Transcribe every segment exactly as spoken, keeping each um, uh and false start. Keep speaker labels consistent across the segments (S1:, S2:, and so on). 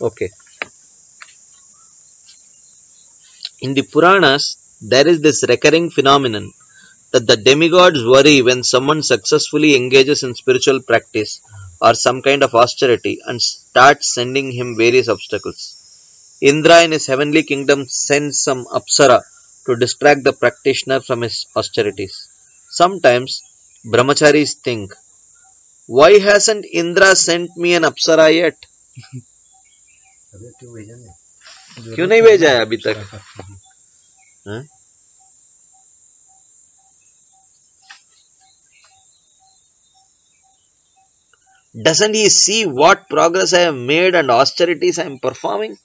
S1: Okay. In the Puranas, there is this recurring phenomenon that the demigods worry when someone successfully engages in spiritual practice or some kind of austerity and starts sending him various obstacles. Indra in his heavenly kingdom sends some apsara to distract the practitioner from his austerities. Sometimes brahmacharis think, why hasn't Indra sent me an apsara yet? क्यों नहीं भेजा है अभी तक? हाँ? Doesn't he see what progress I have made and austerities I am performing?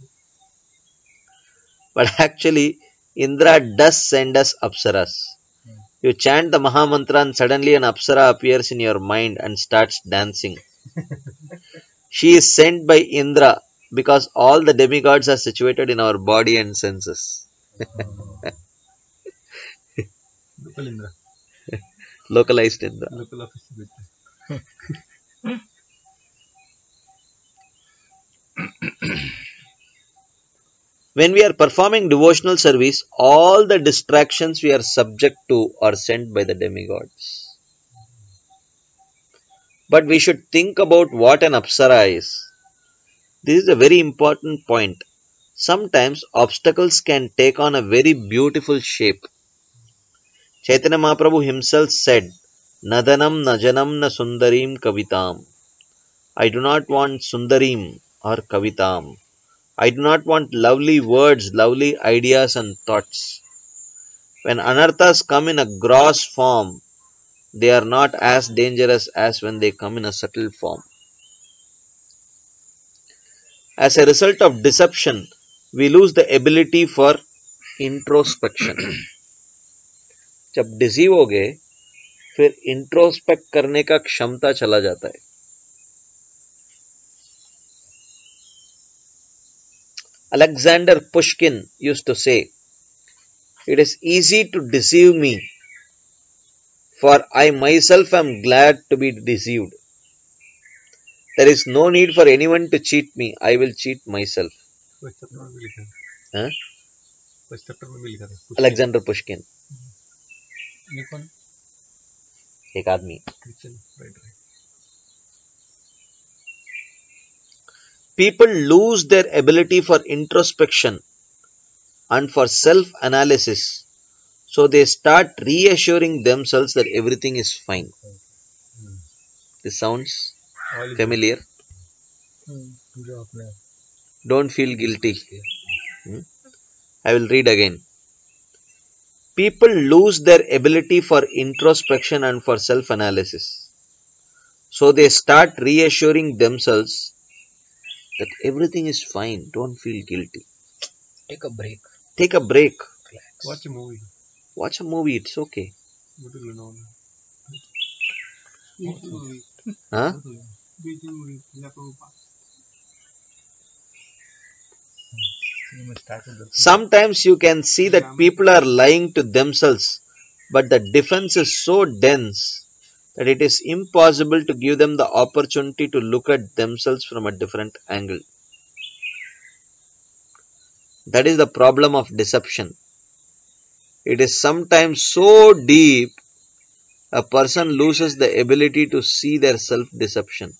S1: But actually, Indra does send us apsaras. You chant the Maha Mantra and suddenly an apsara appears in your mind and starts dancing. She is sent by Indra because all the demigods are situated in our body and senses.
S2: Local Indra.
S1: Localized Indra.
S2: Local office.
S1: When we are performing devotional service, all the distractions we are subject to are sent by the demigods. But we should think about what an apsara is. This is a very important point. Sometimes obstacles can take on a very beautiful shape. Chaitanya Mahaprabhu himself said, Nadanam najanam na sundarim kavitam. I do not want sundarim or kavitam. I do not want lovely words, lovely ideas and thoughts. When anarthas come in a gross form, they are not as dangerous as when they come in a subtle form. As a result of deception, we lose the ability for introspection. जब deceive हो गए, फिर introspect करने का क्षमता चला जाता है. Alexander Pushkin used to say, it is easy to deceive me, for I myself am glad to be deceived. There is no need for anyone to cheat me, I will cheat myself. Huh? Alexander Pushkin. एक आदमी. People lose their ability for introspection and for self-analysis, so they start reassuring themselves that everything is fine. This sounds familiar? Don't feel guilty. Hmm? I will read again. People lose their ability for introspection and for self-analysis, so they start reassuring themselves that everything is fine. Don't feel guilty.
S3: Take a break.
S1: Take a break.
S3: Relax.
S2: Watch a movie.
S1: Watch a movie. It's okay.
S2: Go to Lonavala.
S1: Huh? Sometimes you can see that people are lying to themselves, but the defense is so dense that it is impossible to give them the opportunity to look at themselves from a different angle. That is the problem of deception. It is sometimes so deep, a person loses the ability to see their self-deception.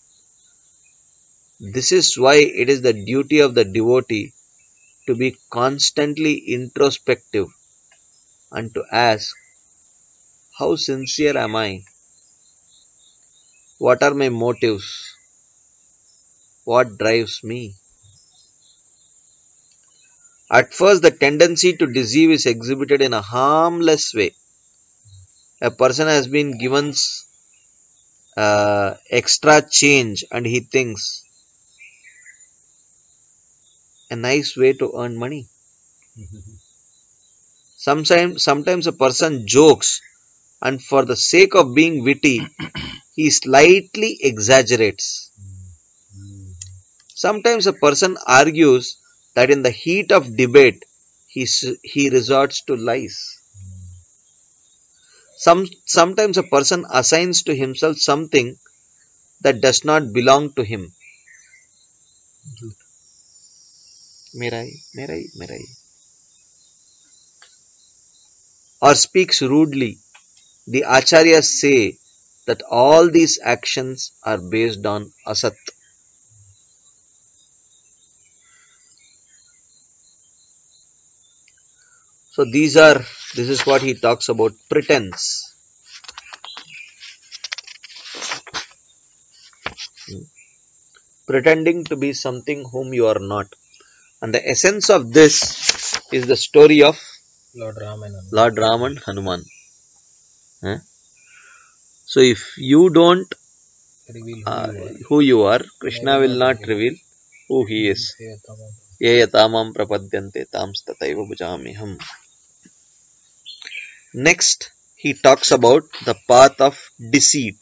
S1: This is why it is the duty of the devotee to be constantly introspective and to ask, how sincere am I? What are my motives? What drives me? At first, the tendency to deceive is exhibited in a harmless way. A person has been given uh, extra change and he thinks, a nice way to earn money. Sometimes, sometimes a person jokes and for the sake of being witty, he slightly exaggerates. Sometimes a person argues that in the heat of debate, he, he resorts to lies. Some, sometimes a person assigns to himself something that does not belong to him.
S2: Jute.
S1: Merai, merai, merai. Or speaks rudely. The acharyas say that all these actions are based on asat. So these are, this is what he talks about, pretense. Pretending to be something whom you are not. And the essence of this is the story of
S2: Lord Ram and Hanuman.
S1: Lord Ram and Hanuman. Huh? So if you don't
S2: Reveal who
S1: uh,
S2: you are.
S1: who you are, Krishna
S2: will
S1: will
S2: not
S1: not reveal who he is.
S2: Say Tama.
S1: Ye yatamam prapadyante tamstataiva bhujamiham. Next, he talks about the path of deceit.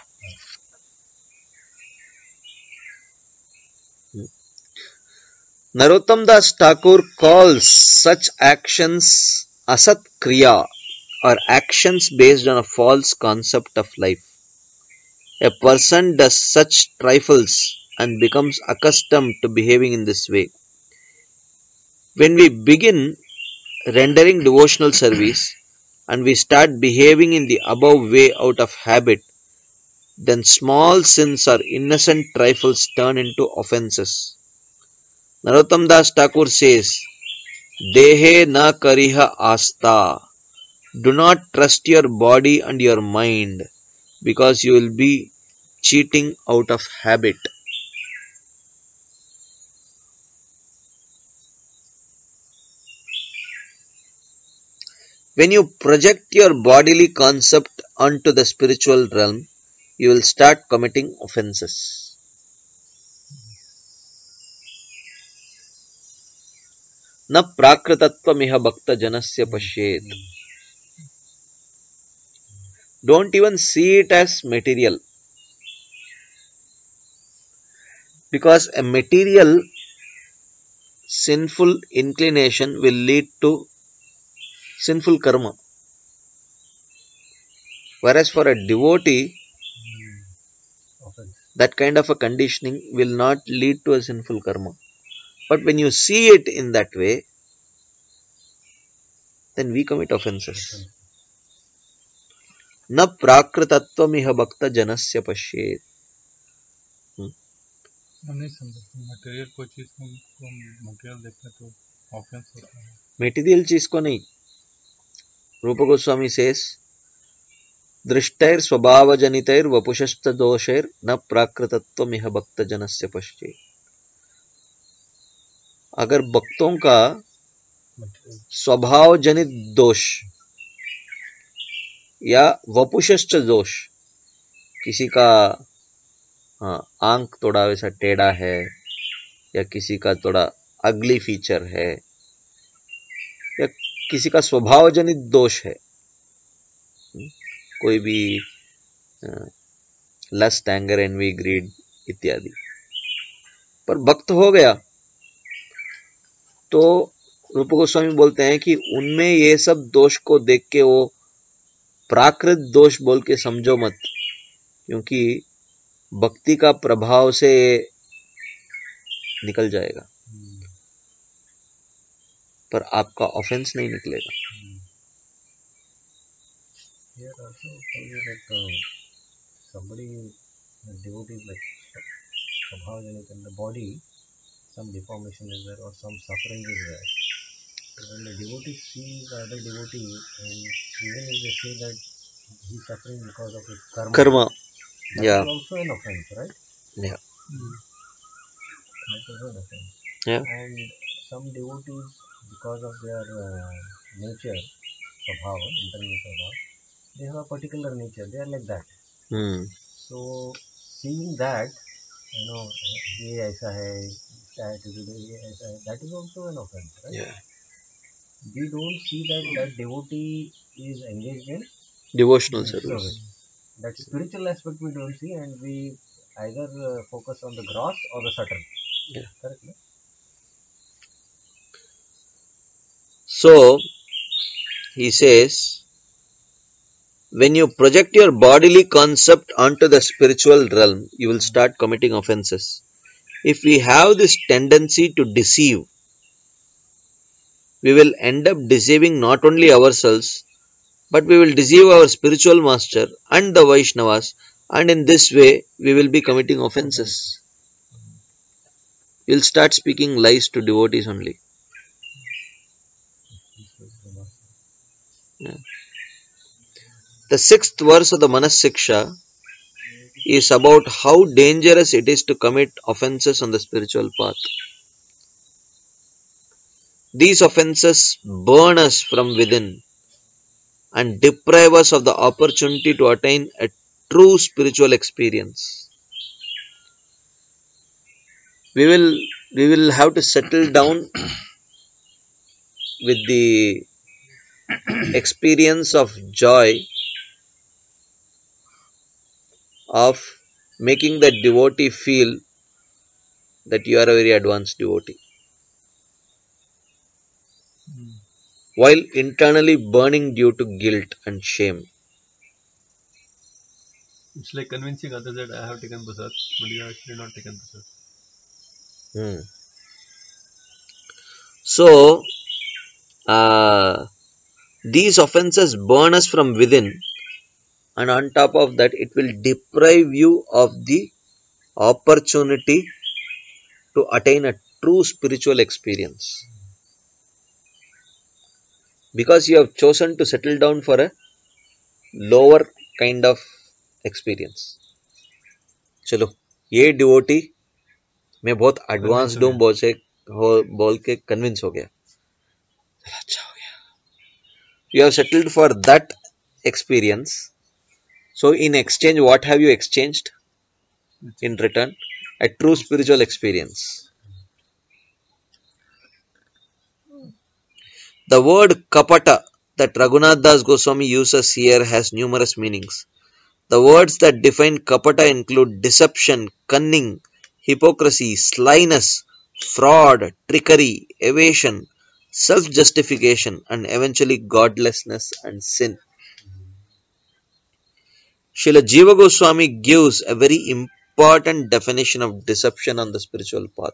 S1: Narottam Das Thakur calls such actions asat kriya, or actions based on a false concept of life. A person does such trifles and becomes accustomed to behaving in this way. When we begin rendering devotional service and we start behaving in the above way out of habit, then small sins or innocent trifles turn into offences. Narottam Das Thakur says, Dehe na kariha asta. Do not trust your body and your mind, because you will be cheating out of habit. When you project your bodily concept onto the spiritual realm, you will start committing offenses. Na prakritatvamiha bhakta janasya pashyet. Don't even see it as material. Because a material sinful inclination will lead to sinful karma. Whereas for a devotee, that kind of a conditioning will not lead to a sinful karma. But when you see it in that way, then we commit offenses. Na prakritatvamiha bhakta janasya pashyet.
S2: नहीं समझा material कोई चीज को material देखते तो offence होता है.
S1: Material चीज को नहीं. Rupa Goswami says, दृष्टैर स्वभावजनितैर वपुषश्च दोषैर न प्राकृतत्वमिह भक्त जनस्य पश्ये. अगर भक्तों का स्वभाव जनित दोष या वपुषश्च दोष, किसी का हाँ, आंख थोड़ा वैसा टेढ़ा है, या किसी का थोड़ा अगली फीचर है, या किसी का स्वभाव जनित दोष है, कोई भी लस्ट, एंगर, एनवी, ग्रीड इत्यादि, पर भक्त हो गया तो रूप गोस्वामी बोलते हैं कि उनमें ये सब दोष को देख के वो प्राकृत दोष बोल के समझो मत, क्योंकि भक्ति का प्रभाव से निकल जाएगा, पर आपका ऑफेंस नहीं निकलेगा.
S3: Here also tell you that uh, somebody, a devotee is like somehow in the body, some deformation is there or some suffering is there. So when the devotee sees the other devotee, and even if they say that he is suffering because of his karma,
S1: Karma,
S3: that
S1: yeah,
S3: is also an offense, right?
S1: yeah,
S3: That is an offense.
S1: yeah,
S3: And some devotees, because of their uh, nature, swabhava, internal swabhava, they have a particular nature. They are like that.
S1: hmm,
S3: So seeing that, you know, ये ऐसा है, इसका attitude है, ये ऐसा है, that is also an offense, right?
S1: yeah.
S3: We don't see that that devotee is engaged in
S1: Devotional service.
S3: service. That spiritual aspect we don't see, and we either uh, focus on the gross or the subtle.
S1: Yeah.
S3: Correct, no?
S1: So, he says, when you project your bodily concept onto the spiritual realm, you will start committing offenses. If we have this tendency to deceive, we will end up deceiving not only ourselves, but we will deceive our spiritual master and the Vaishnavas, and in this way we will be committing offenses. We will start speaking lies to devotees only. Yeah. The sixth verse of the Manas Siksha is about how dangerous it is to commit offenses on the spiritual path. These offenses burn us from within and deprive us of the opportunity to attain a true spiritual experience. We will we will have to settle down with the experience of joy of making the devotee feel that you are a very advanced devotee,
S2: Hmm.
S1: while internally burning due to guilt and shame.
S2: It's like convincing others that I have taken prasad, but you have actually not taken prasad.
S1: Hmm. So, uh, these offenses burn us from within, and on top of that, it will deprive you of the opportunity to attain a true spiritual experience, because you have chosen to settle down for a lower kind of experience. चलो ये devotee मैं बहुत
S2: Convince
S1: advanced
S2: हो
S1: हूँ
S2: गया.
S1: बोल से हो बोल के कन्विंस हो गया. अच्छा हो गया. You have settled for that experience. So in exchange, what have you exchanged in return? A true spiritual experience. The word kapata that Raghunath Das Goswami uses here has numerous meanings. The words that define kapata include deception, cunning, hypocrisy, slyness, fraud, trickery, evasion, self-justification, and eventually godlessness and sin. Srila Jiva Goswami gives a very important definition of deception on the spiritual path.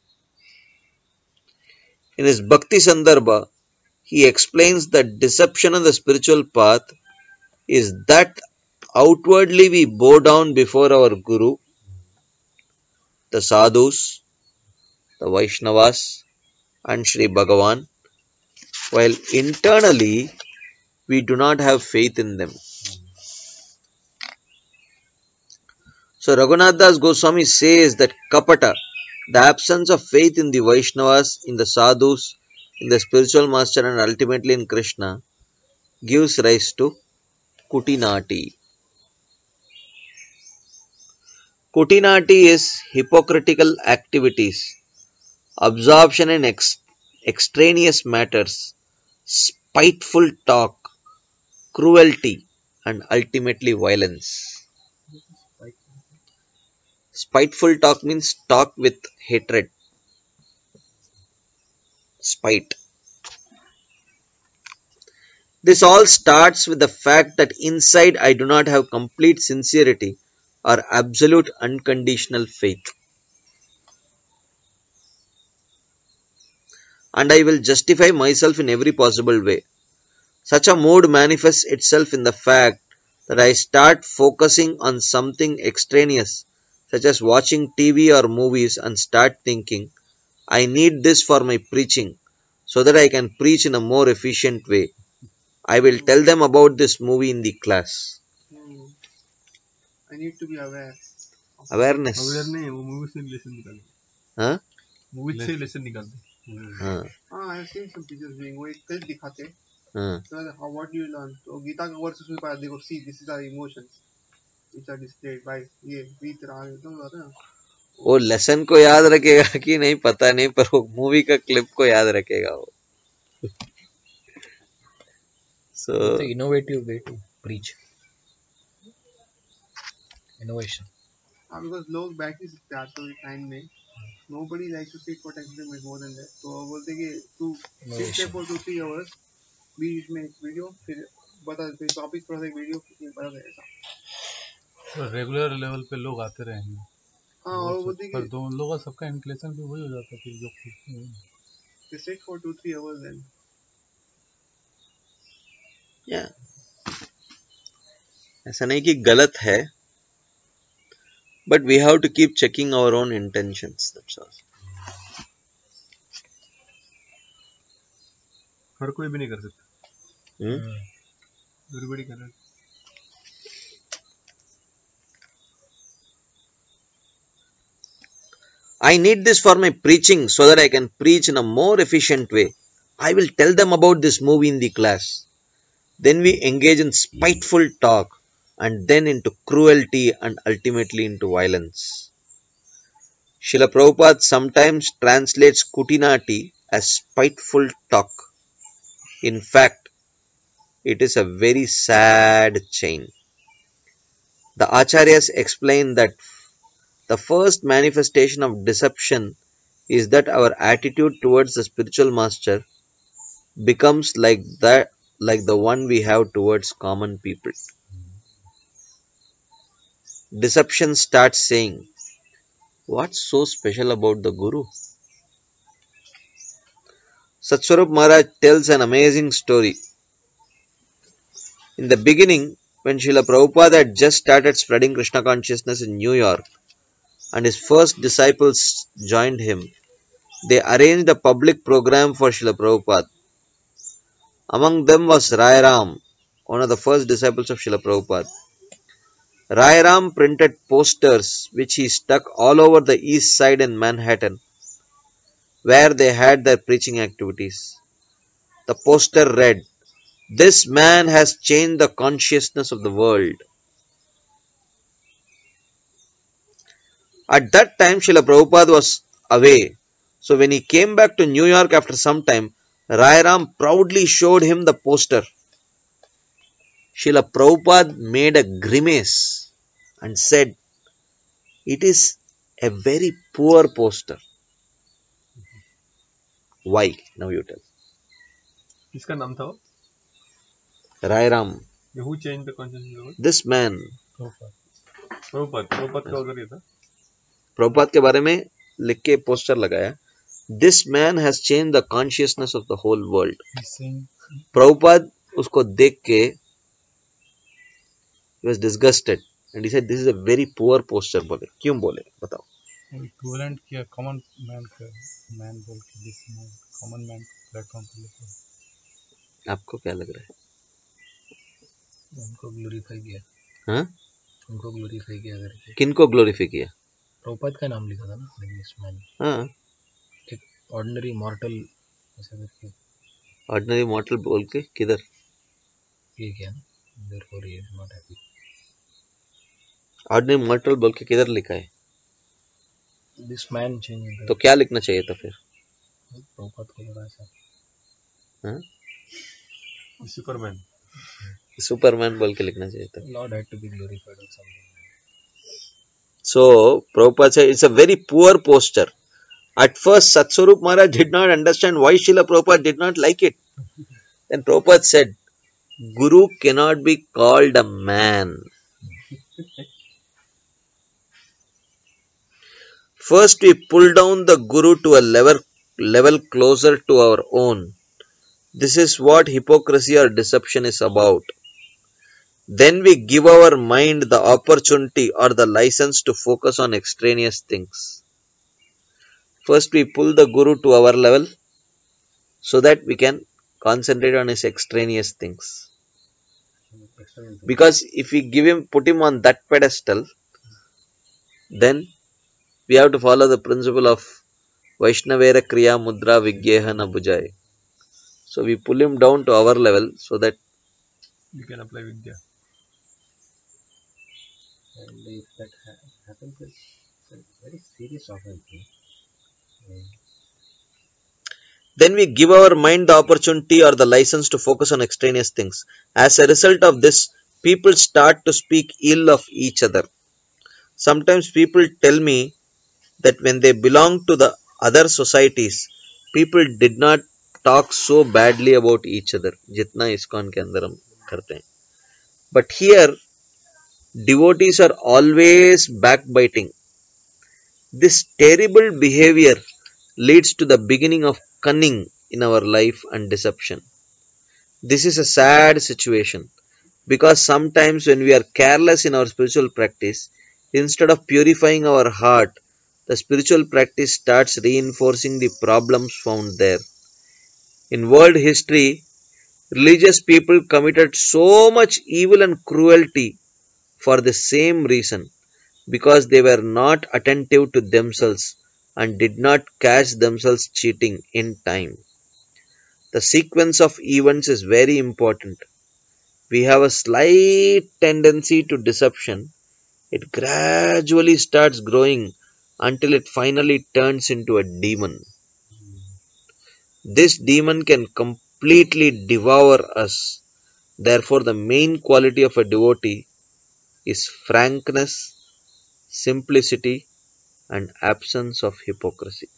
S1: In his Bhakti Sandarbha, he explains that deception on the spiritual path is that outwardly we bow down before our Guru, the sadhus, the Vaishnavas, and Sri Bhagavan, while internally we do not have faith in them. So Raghunath Das Goswami says that kapata, the absence of faith in the Vaishnavas, in the sadhus, in the spiritual master, and ultimately in Krishna, gives rise to kutinati. Kutinati is hypocritical activities, absorption in ex- extraneous matters, spiteful talk, cruelty, and ultimately violence.
S3: Like,
S1: Spiteful talk means talk with hatred, spite. This all starts with the fact that inside I do not have complete sincerity or absolute unconditional faith. And I will justify myself in every possible way. Such a mood manifests itself in the fact that I start focusing on something extraneous, such as watching T V or movies, and start thinking, I need this for my preaching so that I can preach in a more efficient way. I will tell them about this movie in the class.
S4: Hmm. I need to be aware.
S1: Awareness.
S2: Aware नहीं है, वो movie से lesson निकाल
S1: हाँ?
S2: Movie से lesson निकालते.
S1: हाँ,
S4: हाँ, I have seen some teachers doing वो एक टेस्ट दिखाते हैं.
S1: हाँ.
S4: So how what do you learn? तो गीता का वर्ष उसमें पाया देखो, see this is our emotions which are displayed by ये बीत रहा है तो होता है ना.
S1: वो लेसन को याद रखेगा कि नहीं पता नहीं, पर वो मूवी का क्लिप को याद रखेगा वो. So
S3: it's an innovative way to preach. Innovation.
S4: हाँ, because लोग बैठ नहीं सकते आजकल के टाइम में. Nobody likes to sit for ten to minutes more than that. तो वो बोलते हैं कि तू sit there
S3: Innovation.
S4: for two three hours, बीच में एक वीडियो, फिर बता फिर टॉपिक पर एक वीडियो, फिर बता दे ऐसा.
S2: रेगुलर लेवल पे लोग आते रहेंगे.
S4: हाँ और वो बोलते
S2: पर
S4: कि
S2: दो लोगों का सबका इंक्लेशन भी वही हो जाता है फिर जो खुद
S4: they sit for two three hours then.
S1: या ऐसा नहीं कि गलत है, but we have to keep checking our own intentions, that's all.
S2: हर कोई भी नहीं कर सकता,
S1: Hmm?
S2: एवरीबॉडी कर रहा है.
S1: I need this for my preaching so that I can preach in a more efficient way. I will tell them about this movie in the class. Then we engage in spiteful talk and then into cruelty and ultimately into violence. Srila Prabhupada sometimes translates kutinati as spiteful talk. In fact, it is a very sad chain. The Acharyas explain that the first manifestation of deception is that our attitude towards the spiritual master becomes like that, like the one we have towards common people. Deception starts saying, "What's so special about the Guru?" Satswarup Maharaj tells an amazing story. In the beginning, when Srila Prabhupada had just started spreading Krishna consciousness in New York and his first disciples joined him, they arranged a public program for Srila Prabhupada. Among them was Rai Ram, one of the first disciples of Srila Prabhupada. Rai Ram printed posters which he stuck all over the east side in Manhattan, where they had their preaching activities. The poster read, "This man has changed the consciousness of the world." At that time, Srila Prabhupada was away. So when he came back to New York after some time, Rai Ram proudly showed him the poster. Srila Prabhupada made a grimace and said, "It is a very poor poster." Why? Now you tell.
S2: इसका नाम था वो
S1: Rai Ram,
S2: who change the consciousness.
S1: this man,
S2: Prabhupada Prabhupada का उधर ये था.
S1: Prabhupada के बारे में लिख के पोस्टर लगाया, "This man has changed the consciousness of the whole world." Prabhupada उसको देख के he was disgusted and he said, "This is a very poor poster." बोले, क्यों बोले बताओ.
S2: इक्विवेलेंट किया कॉमन मैन का मैन बोल के this man common man platform पे लेके
S1: आपको क्या लग रहा
S3: उनको ग्लोरीफाई किया.
S1: है? हाँ?
S3: उनको ग्लोरीफाई किया करके
S1: किनको ग्लोरीफाई किया?
S3: प्रभुपाद का नाम लिखा था ना दिस मैन.
S1: हाँ,
S3: एक ऑर्डिनरी मॉर्टल ऐसा करके
S1: ऑर्डिनरी मॉर्टल बोल के किधर?
S3: ये किया ना. Therefore he is not happy.
S1: Ordinary mortal बोल के किधर लिखा है?
S3: This man change.
S1: तो क्या लिखना चाहिए था फिर?
S3: प्रभुपाद को लगा ऐसा.
S1: हाँ?
S2: सुपरमैन
S1: सुपरमैन बोल के लिखना चाहिए था.
S3: Lord had to be glorified और something.
S1: So Prabhupada said it's a very poor poster. At first Satswarup Maharaj did not understand why Srila Prabhupada did not like it. Then Prabhupada said, "Guru cannot be called a man." First we pull down the Guru to a level, level closer to our own. This is what hypocrisy or deception is about. Then we give our mind the opportunity or the license to focus on extraneous things. First we pull the Guru to our level so that we can concentrate on his extraneous things. Because if we give him, put him on that pedestal, then we have to follow the principle of Vaishnavera Kriya Mudra Vigyeha na Bujai. So we pull him down to our level so that
S2: you can apply Vidya.
S3: And if that ha- happens, it's a very serious offense. Yeah.
S1: then we give our mind the opportunity or the license to focus on extraneous things. As a result of this, people start to speak ill of each other. Sometimes people tell me that when they belong to the other societies, people did not talk so badly about each other, जितना ISKCON के अंदर हम करते हैं. But here, devotees are always backbiting. This terrible behavior leads to the beginning of cunning in our life and deception. This is a sad situation because sometimes when we are careless in our spiritual practice, instead of purifying our heart, the spiritual practice starts reinforcing the problems found there. In world history, religious people committed so much evil and cruelty for the same reason, because they were not attentive to themselves and did not catch themselves cheating in time. The sequence of events is very important. We have a slight tendency to deception. It gradually starts growing until it finally turns into a demon. This demon can completely devour us. Therefore, the main quality of a devotee is frankness, simplicity, and absence of hypocrisy.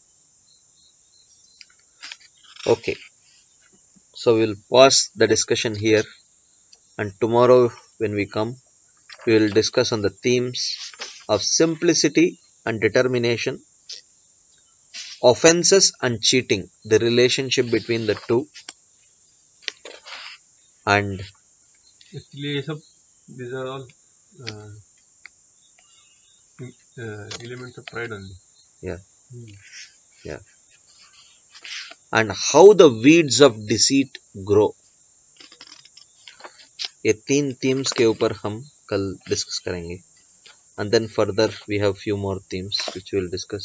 S1: Okay, so we'll pause the discussion here, and tomorrow when we come, we will discuss on the themes of simplicity and determination, offenses and cheating, the relationship between the two, and
S5: Actually, ये सब these are all uh, uh, elements of pride only.
S1: yeah,
S3: Hmm.
S1: yeah, and how the weeds of deceit grow. ये तीन themes के ऊपर हम कल discuss करेंगे, and then further we have few more themes which we will discuss.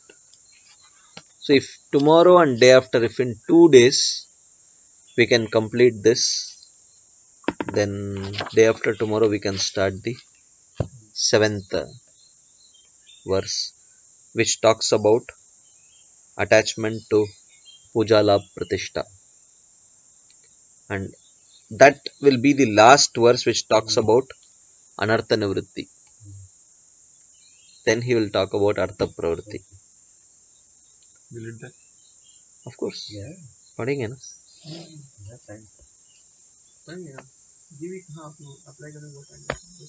S1: So if tomorrow and day after, if in two days we can complete this, then day after tomorrow we can start the seventh uh, verse, which talks about attachment to puja labh pratishta, and that will be the last verse which talks about anartha nivritti. Then he will talk about artha pravritti.
S5: Will it that?
S1: Of course,
S3: Yeah,
S1: पढ़ेंगे ना.
S3: that's right.
S4: Fine, yeah. Give it half, no. Apply करें वो time.